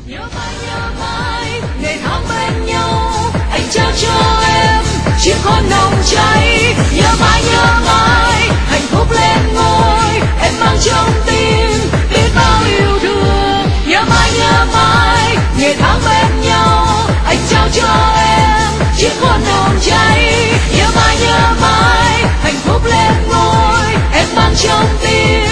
nhớ mãi ngày tháng bên nhau, anh trao cho em chiếc hôn nồng cháy. Nhớ mãi hạnh phúc lên ngôi, em mang trong tim biết bao yêu thương. Nhớ mãi ngày tháng bên nhau, anh trao cho em chiếc hôn nồng cháy. Nhớ mãi hạnh phúc lên ngôi, em mang trong tim